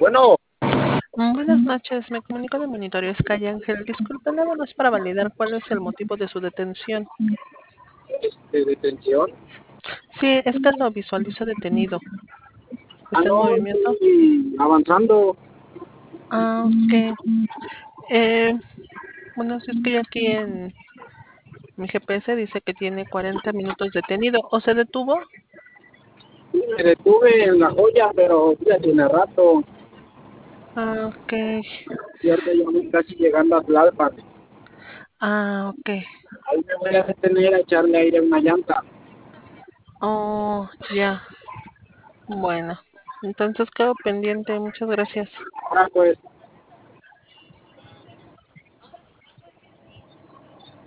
Bueno, Buenas noches, me comunico de Monitorio Sky Ángel. Disculpe, nada más para validar cuál es el motivo de su detención. de detención. Sí, es que lo visualizo detenido. Ah, ¿Está en no, movimiento? estoy avanzando. Ah, ok. Eh, bueno, si es que aquí en mi GPS dice que tiene 40 minutos detenido. ¿O se detuvo? Sí, me detuve en La Joya, pero ya tiene rato. Ah, ok. Y ahorita ya voy casi llegando a Tlalpan. Ah, ok. Ahí me voy a detener a echarle aire a una llanta. Oh, ya. Bueno, entonces quedo pendiente. Muchas gracias. Ahora pues,